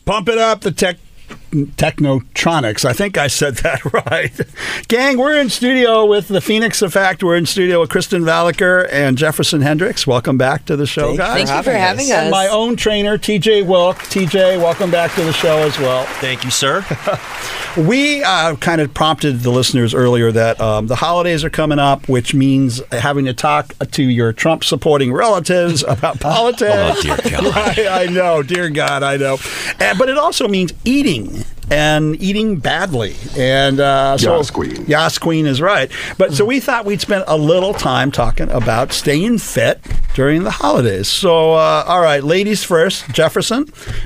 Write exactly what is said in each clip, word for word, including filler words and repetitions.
Pump it up, the tech. Technotronics. I think I said that right. Gang, we're in studio with the Phoenix Effect. We're in studio with Kristen Valacher and Jefferson Hendricks. Welcome back to the show, Thank guys. Thank you for having us. And my own trainer, T J Wilk. T J, welcome back to the show as well. Thank you, sir. We uh, kind of prompted the listeners earlier that um, the holidays are coming up, which means having to talk to your Trump-supporting relatives about politics. Oh, dear God. Right, I know, dear God, I know. And, but it also means eating. And eating badly. And uh, so, Yas Queen. Yas Queen is right. But so we thought we'd spend a little time talking about staying fit during the holidays. So, uh, all right, ladies first. Jefferson.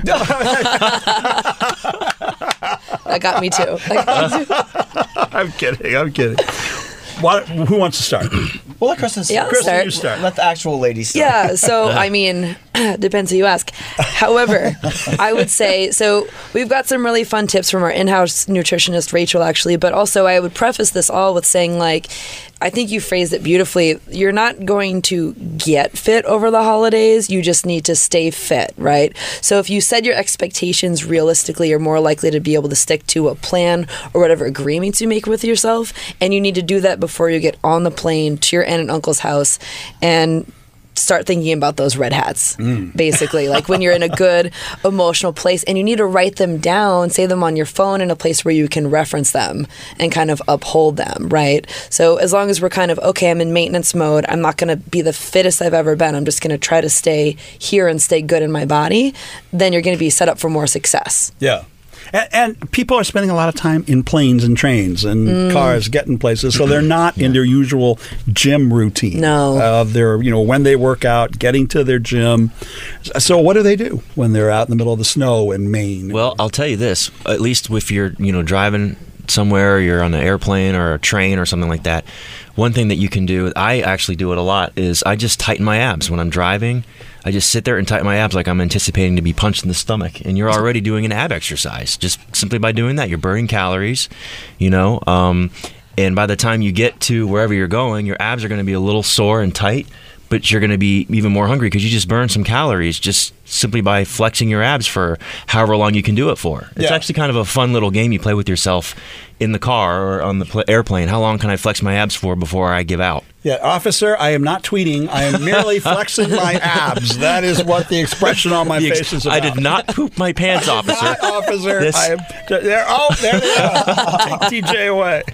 That got me too. That got me too. I'm kidding. I'm kidding. What, who wants to start? Well, let Kristen start. Yeah, I'll Kristen, start. you start. Let the actual ladies start. Yeah, so I mean, depends who you ask. However, I would say, so we've got some really fun tips from our in-house nutritionist, Rachel, actually, but also I would preface this all with saying, like, I think you phrased it beautifully. You're not going to get fit over the holidays. You just need to stay fit, right? So if you set your expectations realistically, you're more likely to be able to stick to a plan or whatever agreements you make with yourself. And you need to do that before you get on the plane to your aunt and uncle's house and start thinking about those red hats, mm. basically. Like when you're in a good emotional place and you need to write them down, say them on your phone in a place where you can reference them and kind of uphold them, right? So as long as we're kind of, okay, I'm in maintenance mode, I'm not going to be the fittest I've ever been, I'm just going to try to stay here and stay good in my body, then you're going to be set up for more success. Yeah. And, and people are spending a lot of time in planes and trains and mm. cars getting places, so they're not yeah. in their usual gym routine. No. Of their, you know, when they work out, getting to their gym. So what do they do when they're out in the middle of the snow in Maine? Well, I'll tell you this, at least if you're, you know, driving somewhere, you're on an airplane or a train or something like that, one thing that you can do, I actually do it a lot, is I just tighten my abs when I'm driving. I just sit there and tighten my abs like I'm anticipating to be punched in the stomach. And you're already doing an ab exercise. Just simply by doing that, you're burning calories, you know. Um, and by the time you get to wherever you're going, your abs are going to be a little sore and tight, but you're going to be even more hungry because you just burned some calories just simply by flexing your abs for however long you can do it for. It's yeah. actually kind of a fun little game you play with yourself in the car or on the pl- airplane. How long can I flex my abs for before I give out? Yeah, officer, I am not tweeting. I am merely flexing my abs. That is what the expression on my The ex- face is about. I did not poop my pants, officer. Not, officer. This- I am, there, oh, there they are. Take T J away.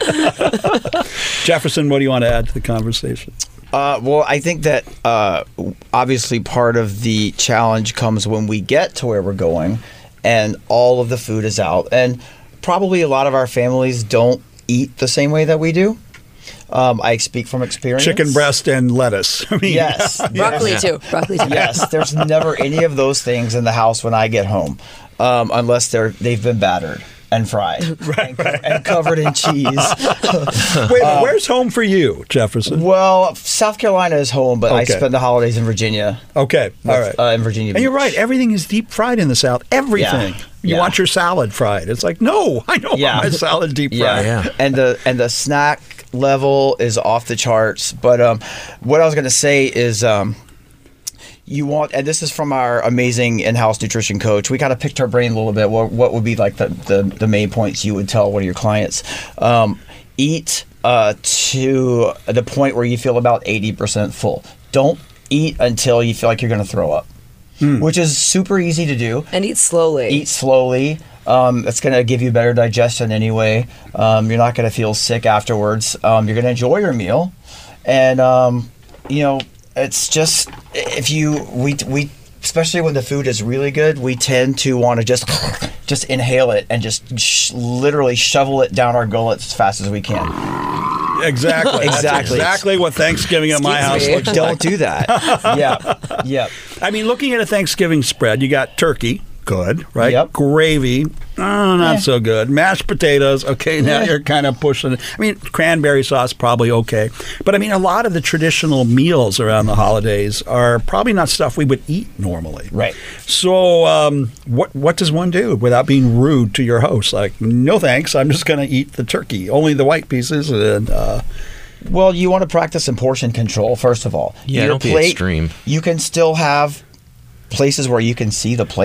Jefferson, what do you want to add to the conversation? Uh, well, I think that uh, obviously part of the challenge comes when we get to where we're going and all of the food is out. And probably a lot of our families don't eat the same way that we do. Um, I speak from experience. Chicken breast and lettuce. I mean, yes. Broccoli, yes. too. Broccoli, too. Yes. There's never any of those things in the house when I get home, um, unless they're, they've been battered and fried right, and, right. and covered in cheese. Wait, um, where's home for you, Jefferson? Well, South Carolina is home, but Okay. I spend the holidays in Virginia. Okay, with, all right. Uh, in Virginia Beach. And you're right. Everything is deep fried in the South. Everything. Yeah. You Yeah. want your salad fried. It's like, no, I don't Yeah. want my salad deep Yeah. fried. Yeah. And the and the snack level is off the charts. But um, what I was going to say is um, you want, and this is from our amazing in-house nutrition coach. We kind of picked her brain a little bit. What, what would be like the, the, the main points you would tell one of your clients? Um, eat uh, to the point where you feel about eighty percent full. Don't eat until you feel like you're going to throw up, mm. which is super easy to do. And eat slowly. Eat slowly. Um, it's going to give you better digestion anyway. Um, you're not going to feel sick afterwards. Um, you're going to enjoy your meal. And, um, you know, it's just, if you, we, we, especially when the food is really good, we tend to want to just, just inhale it and just sh- literally shovel it down our gullets as fast as we can. Exactly. That's Exactly. exactly what Thanksgiving at my house me. looks like. Don't do that. Yeah. Yeah. I mean, looking at a Thanksgiving spread, you got turkey, good, right? Yep. Gravy, oh, not Eh. so good. Mashed potatoes, okay, now Eh. you're kind of pushing it. I mean, cranberry sauce, probably okay. But I mean, a lot of the traditional meals around the holidays are probably not stuff we would eat normally. Right. So um, what what does one do without being rude to your host? Like, no thanks, I'm just going to eat the turkey, only the white pieces, and uh, Well, you want to practice some portion control, first of all. Yeah, Your don't be plate, extreme. You can still have places where you can see the plate,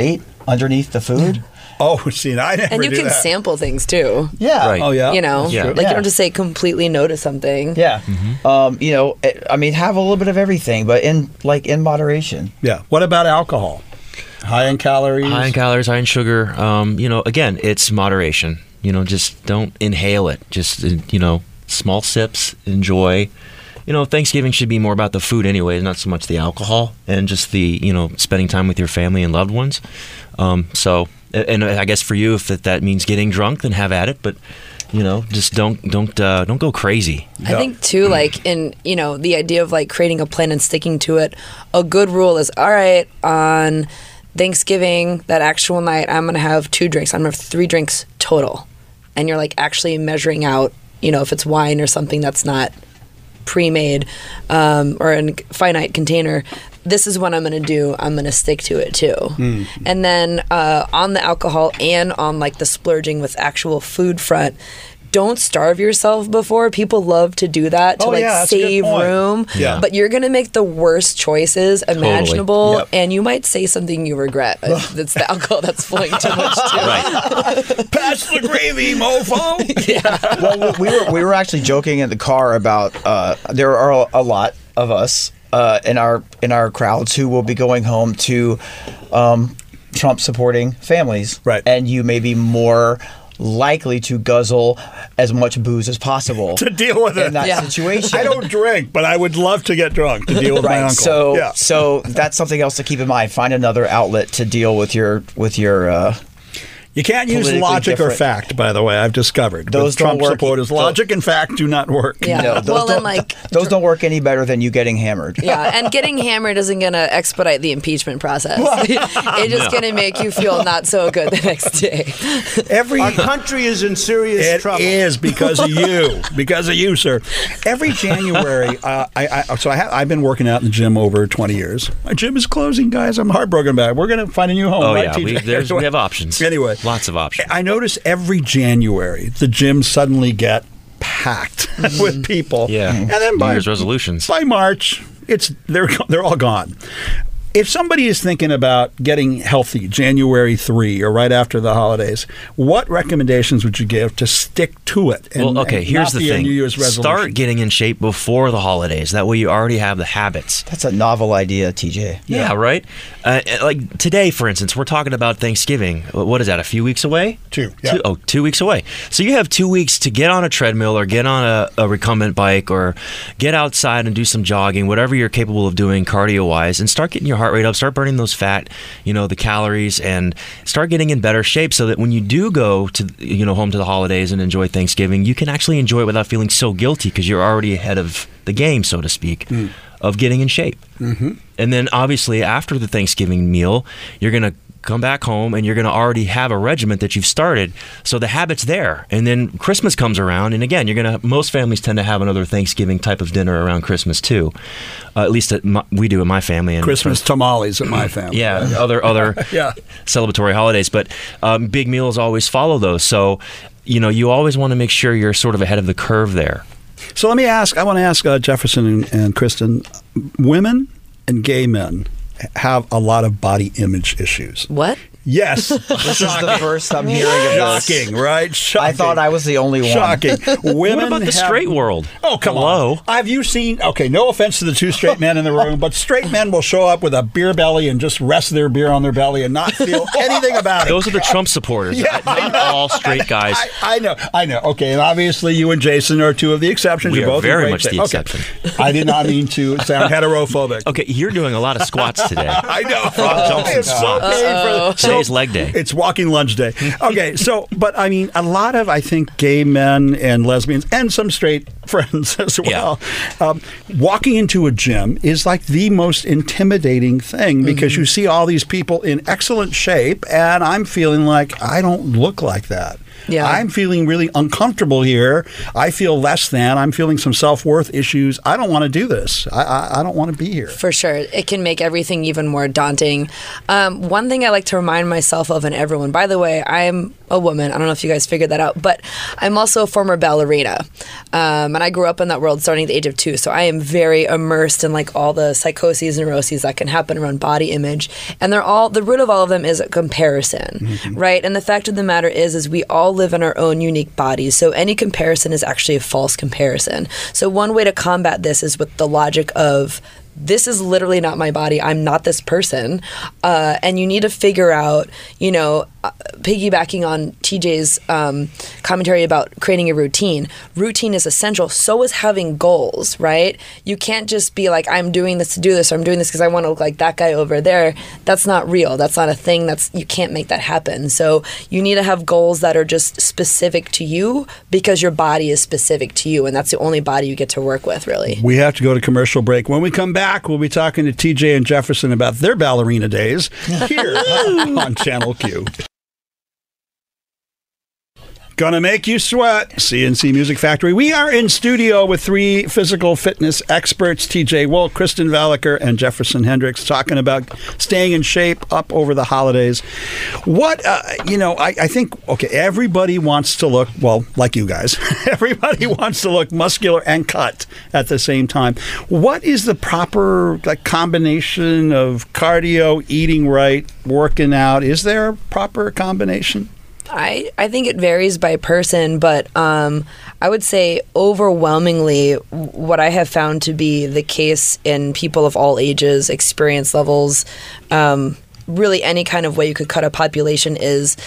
underneath the food. Oh, see, I never And you do can that. sample things too. Yeah. Right. Oh, yeah. You know, Yeah. like Yeah. you don't just say completely no to something. Yeah. Um, you know, eh, I mean, have a little bit of everything, but in like in moderation. Yeah. What about alcohol? High in calories? High in calories, high in sugar. Um, you know, again, it's moderation. You know, just don't inhale it. Just, uh, you know, small sips, enjoy. You know, Thanksgiving should be more about the food anyway, not so much the alcohol, and just the, you know, spending time with your family and loved ones. Um, so, and I guess for you, if that, that means getting drunk, then have at it. But, you know, just don't don't uh, don't go crazy. I think too, like in you know the idea of like creating a plan and sticking to it. A good rule is all right on Thanksgiving, that actual night, I'm gonna have two drinks. I'm gonna have three drinks total, and you're like actually measuring out. You know, if it's wine or something that's not pre-made um, or in a finite container, this is what I'm going to do. I'm going to stick to it too. Mm. And then uh, on the alcohol and on like the splurging with actual food front, don't starve yourself before. People love to do that to Oh, like yeah, that's a good save point. room. Yeah. But you're going to make the worst choices imaginable, Yep. and you might say something you regret. It's the alcohol that's flowing too much too. Right. Pass the gravy, mofo. Yeah. Well, we were we were actually joking in the car about uh, there are a lot of us uh, in our in our crowds who will be going home to um, Trump supporting families, Right. And you may be more likely to guzzle as much booze as possible To deal with it. in that Yeah. situation. I don't drink, but I would love to get drunk to deal with my Right. uncle. So yeah. so that's something else to keep in mind. Find another outlet to deal with your with your. Uh, You can't use politically logic or different. fact, by the way, I've discovered. Those With don't Trump work. supporters, Those- logic and fact do not work. Yeah. no, those Well, don't, and like those don't work any better than you getting hammered. Yeah, and getting hammered isn't going to expedite the impeachment process. It's just going to make you feel not so good the next day. Every Our country is in serious It trouble. is because of you, because of you, sir. Every January, uh, I, I so I have, I've been working out in the gym over twenty years. My gym is closing, guys. I'm heartbroken about it. We're going to find a new home. Oh, right, yeah. T J? We, there's, we have options. Anyway, Lots of options. I notice every January the gyms suddenly get packed with people. Yeah. and then New by Year's resolutions. by March, it's they're they're all gone. If somebody is thinking about getting healthy January third or right after the holidays, what recommendations would you give to stick to it? And, Well, okay, and here's not the be a thing. New Year's resolution? Start getting in shape before the holidays. That way you already have the habits. That's a novel idea, T J. Yeah, right? Uh, like today, for instance, we're talking about Thanksgiving. What is that, a few weeks away? Two, yeah. Two, oh, two weeks away. So you have two weeks to get on a treadmill or get on a, a recumbent bike or get outside and do some jogging, whatever you're capable of doing cardio-wise, and start getting your heart rate up, start burning those fat, you know, the calories, and start getting in better shape so that when you do go to, you know, home to the holidays and enjoy Thanksgiving, you can actually enjoy it without feeling so guilty because you're already ahead of the game, so to speak, mm. of getting in shape. Mm-hmm. And then obviously after the Thanksgiving meal, you're going to come back home and you're going to already have a regiment that you've started. So the habit's there. And then Christmas comes around. And again, you're going to, most families tend to have another Thanksgiving type of dinner around Christmas too. Uh, at least at my, we do in my family. And Christmas tamales at my family. Yeah, other other Yeah. celebratory holidays, but um, big meals always follow those. So, you know, you always want to make sure you're sort of ahead of the curve there. So let me ask, I want to ask uh, Jefferson and, and Kristen, women and gay men have a lot of body image issues. What? Yes. This is the first I'm hearing of this. Shocking, right? Shocking. I thought I was the only one. Shocking. Women What about the have- straight world? Oh, come Hello? on. Have you seen, okay, no offense to the two straight men in the room, but straight men will show up with a beer belly and just rest their beer on their belly and not feel anything about it. Those are the Trump supporters. Yeah, I Not know. all straight guys. I, I know, I know. Okay, and obviously you and Jason are two of the exceptions. We You're are both in very great much the shape. Okay. exception. I did not mean to sound heterophobic. Okay, you're doing a lot of squats today. I know. Frog jumps and It's so squats. painful. So- Today's leg day. It's walking lunch day. Okay, so, but I mean, a lot of, I think, gay men and lesbians and some straight friends as well, um, walking into a gym is like the most intimidating thing because Mm-hmm. you see all these people in excellent shape, and I'm feeling like I don't look like that. Yeah. I'm feeling really uncomfortable here. I feel less than. I'm feeling some self-worth issues. I don't want to do this. I, I, I don't want to be here. For sure. It can make everything even more daunting. Um, one thing I like to remind myself of and everyone, by the way, I'm a woman. I don't know if you guys figured that out, but I'm also a former ballerina. Um, and I grew up in that world starting at the age of two. So I am very immersed in like all the psychoses and neuroses that can happen around body image. And they're all, the root of all of them is a comparison, mm-hmm. right? And the fact of the matter is, is we all live in our own unique bodies. So any comparison is actually a false comparison. So one way to combat this is with the logic of, this is literally not my body. I'm not this person. Uh, and you need to figure out, you know, uh, piggybacking on T J's um, commentary about creating a routine. Routine is essential. So is having goals, right? You can't just be like, I'm doing this to do this, or I'm doing this because I want to look like that guy over there. That's not real. That's not a thing. That's, you can't make that happen. So you need to have goals that are just specific to you because your body is specific to you. And that's the only body you get to work with, really. We have to go to commercial break. When we come back, we'll be talking to T J and Jefferson about their ballerina days here on Channel Q. Gonna make you sweat. C N C Music Factory. We are in studio with three physical fitness experts, T J Wolk, Kristen Valacher, and Jefferson Hendricks, talking about staying in shape up over the holidays. What, uh, you know, I, I think, okay, everybody wants to look, well, like you guys, everybody wants to look muscular and cut at the same time. What is the proper like combination of cardio, eating right, working out? Is there a proper combination? I, I think it varies by person, but um, I would say overwhelmingly what I have found to be the case in people of all ages, experience levels, um, really any kind of way you could cut a population is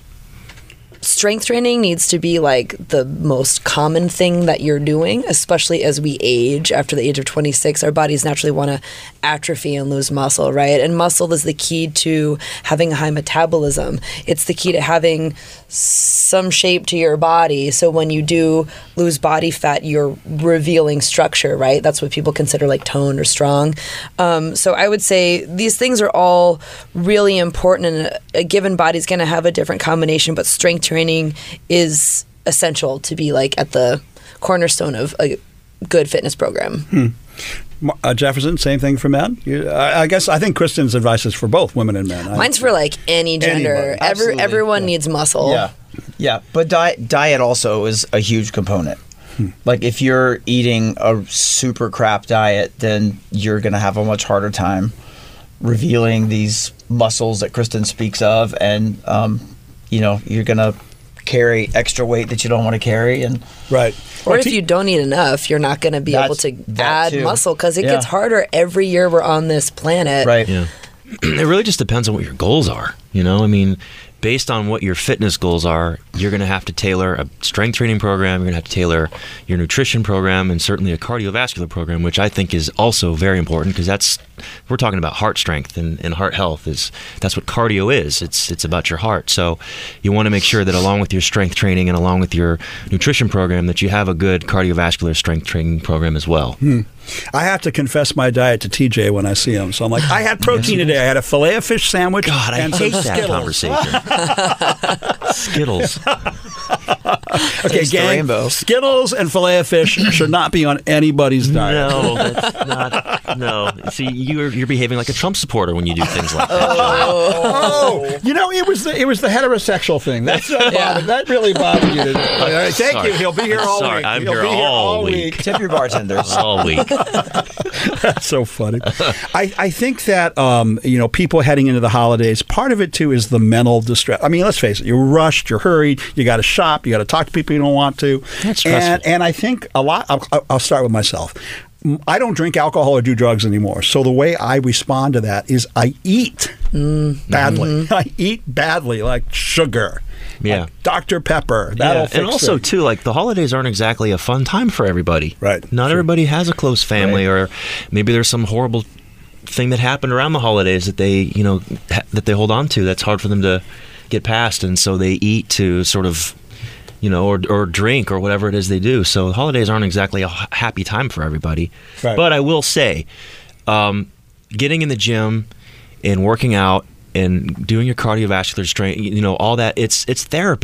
strength training needs to be like the most common thing that you're doing, especially as we age. After the age of twenty-six, our bodies naturally want to atrophy and lose muscle, right? And muscle is the key to having a high metabolism. It's the key to having some shape to your body. So when you do lose body fat, you're revealing structure, right? That's what people consider like toned or strong. Um, so I would say these things are all really important, and a, a given body is going to have a different combination, but strength training is essential to be like at the cornerstone of a good fitness program. Hmm. Uh, Jefferson, same thing for men? You, I, I guess I think Kristen's advice is for both women and men. Mine's for like any gender. Every, everyone yeah. needs muscle. Yeah, yeah. But diet, diet also is a huge component. Hmm. Like if you're eating a super crap diet, then you're going to have a much harder time revealing these muscles that Kristen speaks of, and um, you know, you're going to carry extra weight that you don't want to carry, and right. Or if you don't eat enough, you're not going to be able to add too. muscle because it yeah. gets harder every year we're on this planet. Right. Yeah. It really just depends on what your goals are. You know, I mean, based on what your fitness goals are, you're going to have to tailor a strength training program. You're going to have to tailor your nutrition program, and certainly a cardiovascular program, which I think is also very important because that's we're talking about heart strength and, and heart health. Is that's what cardio is. It's it's about your heart. So you want to make sure that along with your strength training and along with your nutrition program, that you have a good cardiovascular strength training program as well. Hmm. I have to confess my diet to T J when I see him. So I'm like, I had protein today. I had a filet of fish sandwich. God, I and hate some that Skittles. conversation. Skittles. Okay, Taste the gang, rainbow. Skittles and filet of fish should not be on anybody's diet. No, that's not. No. See, you're you're behaving like a Trump supporter when you do things like that. Oh, you know, it was the it was the heterosexual thing. That's what Yeah. bothered, that really bothered you. Today. All right, thank Sorry. you. He'll be here all Sorry, week. I'm He'll here be here all all week. week. tip your bartenders. All week. That's so funny. I, I think that, um, you know, people heading into the holidays, part of it, too, is the mental distress. I mean, let's face it. You're rushed. You're hurried. You got to shop. You got to talk to people you don't want to. That's stressful. And, and I think a lot, I'll, I'll start with myself. I don't drink alcohol or do drugs anymore. So the way I respond to that is I eat mm. badly. Mm-hmm. I eat badly, like sugar. Yeah. Like Doctor Pepper. That'll yeah. fix And also, it. too, like the holidays aren't exactly a fun time for everybody. Right. Not Sure. everybody has a close family, Right. or maybe there's some horrible thing that happened around the holidays that they, you know, ha- that they hold on to. That's hard for them to get past, and so they eat to sort of, you know, or or drink or whatever it is they do. So the holidays aren't exactly a h- happy time for everybody. Right. But I will say, um, getting in the gym and working out and doing your cardiovascular strength, you know, all that, it's it's therapy.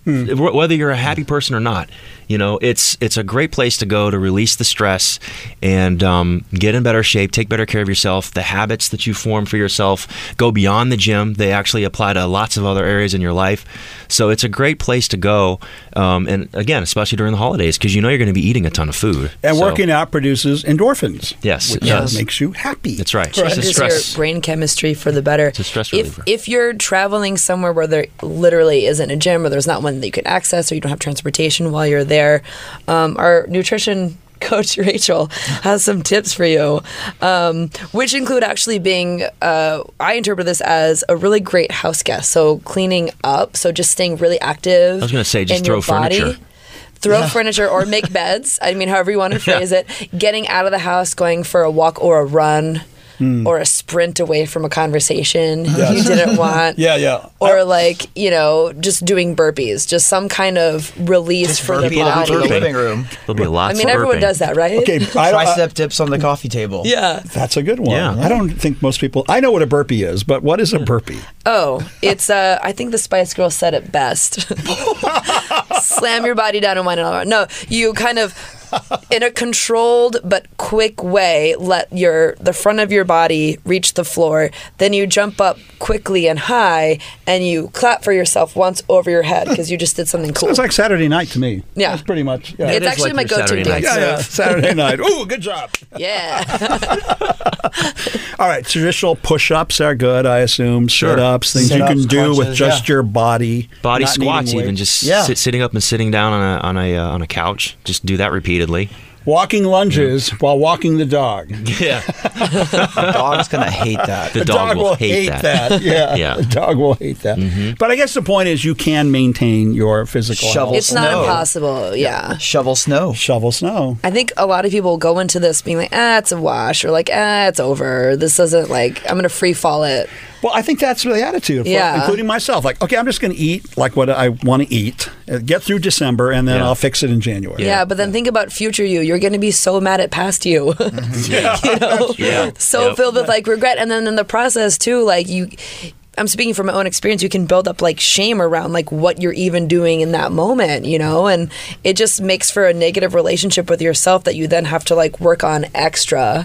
Wh- Whether you're a happy person or not, you know, it's it's a great place to go to release the stress and um, get in better shape, take better care of yourself. The habits that you form for yourself go beyond the gym. They actually apply to lots of other areas in your life. So it's a great place to go. Um, and again, especially during the holidays, because you know you're going to be eating a ton of food. And So- working out produces endorphins. Yes, which it does. makes you happy. That's right. Changes It's a stress. your brain chemistry for the better. It's a stress if reliever. if you're traveling somewhere where there literally isn't a gym or there's not one that you can access or you don't have transportation while you're there, um, our nutrition coach Rachel has some tips for you, um, which include actually being, uh, I interpret this as a really great house guest. So cleaning up, so just staying really active. I was gonna say, just in throw your body. furniture. Throw furniture or make beds. I mean, however you want to phrase it. Getting out of the house, going for a walk or a run. Or a sprint away from a conversation you didn't want. Yeah, yeah. Or like, you know, just doing burpees. Just some kind of release Just for the burping out in the body. living room. There'll be lots I mean, of everyone burping. does that, right? Okay, I, I, Tricep dips on the coffee table. Yeah. that's a good one. Yeah. I don't think most people. I know what a burpee is, but what is a burpee? Oh, it's, uh, I think the Spice Girls said it best. Slam your body down and wind it all around. No, you kind of, in a controlled but quick way, let your the front of your body reach the floor. Then you jump up quickly and high, and you clap for yourself once over your head because you just did something cool. It's like Saturday night to me. Yeah. That's pretty much. Yeah, It's is actually like my your go-to Saturday night. dance yeah, yeah. move. Saturday night. Ooh, good job. Yeah. All right, traditional push-ups are good, I assume. Sure. Sit-ups, things you Sit-ups, can do with crunches, just yeah. your body. Body not squats, needing weight. even just Yeah. sit, sitting up and sitting down on a on a uh, on a couch. Just do that repeatedly. Walking lunges while walking the dog. Yeah, The dog's gonna hate that. the dog, will hate, that. Yeah, Yeah. the dog will hate that. But I guess the point is you can maintain your physical Shovel health. It's not Snow. impossible. Yeah. Shovel snow. Shovel snow. I think a lot of people go into this being like, ah, it's a wash, or like, ah, it's over. This doesn't like, I'm going to free fall it. Well, I think that's the attitude, for- Yeah. including myself. Like, okay, I'm just going to eat like what I want to eat, uh, get through December, and then Yeah. I'll fix it in January. Yeah, but then think about future you. You're going to be so mad at past you. you know? Yeah. So Yep. filled with like regret. And then in the process too, like you, I'm speaking from my own experience, you can build up like shame around like what you're even doing in that moment, you know? And it just makes for a negative relationship with yourself that you then have to like work on extra.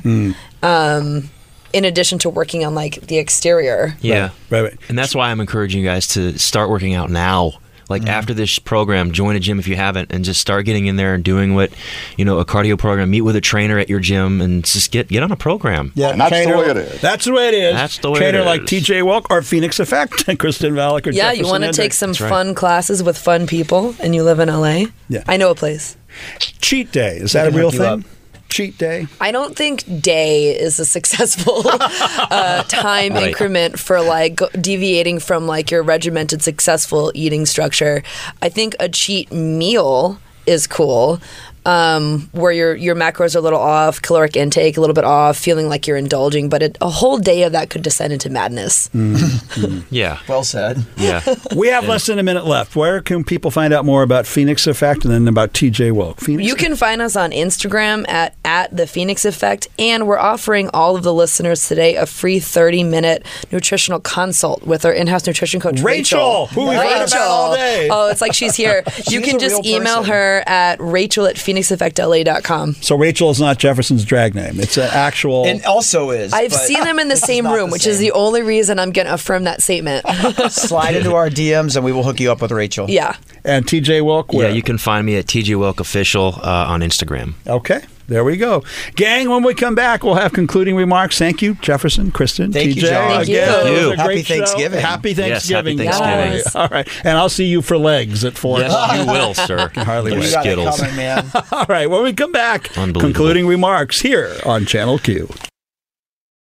Um, in addition to working on like the exterior. Yeah. Right, right. And that's why I'm encouraging you guys to start working out now. Like after this program, join a gym if you haven't, and just start getting in there and doing what, you know, a cardio program. Meet with a trainer at your gym and just get get on a program. Yeah, And that's the trainer- way it is. That's the way it is. That's the way trainer it like is. T J Wilk or Phoenix Effect, Kristen Valak or Yeah, you Jefferson want to Hendricks. take some That's right. fun classes with fun people and you live in L A? Yeah. I know a place. Cheat day. Is that a can real hook you thing? up. Cheat day. I don't think day is a successful uh, time Right. increment for like go- deviating from like your regimented successful eating structure. I think a cheat meal is cool. Um, where your your macros are a little off, caloric intake a little bit off, feeling like you're indulging, but it, a whole day of that could descend into madness. Yeah. Well said. Yeah. We have less than a minute left. Where can people find out more about Phoenix Effect and then about T J Wilk? Phoenix You can find us on Instagram at, at the Phoenix Effect, and we're offering all of the listeners today a free thirty minute nutritional consult with our in-house nutrition coach, Rachel, Rachel. who we've heard about all day. Oh, it's like she's here. you She's can a just real email person. her at Rachel at phoenix effect L A dot com. So Rachel is not Jefferson's drag name. It's an actual. And also is. I've but seen them in the this is same not room, the which is same. the only reason I'm going to affirm that statement. Slide into our D Ms and we will hook you up with Rachel. Yeah. and T J Wilk. Yeah, Where? you can find me at T J Wilk Official uh, on Instagram. Okay. There we go. Gang, when we come back, we'll have concluding remarks. Thank you, Jefferson, Kristen, Thank T J. you, John. Thank Again, you. it was Thank a you. great Happy show. Thanksgiving. Happy Yes, Thanksgiving. happy Thanksgiving. Yes. All right. And I'll see you for legs at four. Yes, you will, sir. Hardly You wait. You got it Skittles. coming, man. All right. When we come back, Unbelievable. concluding remarks here on Channel Q.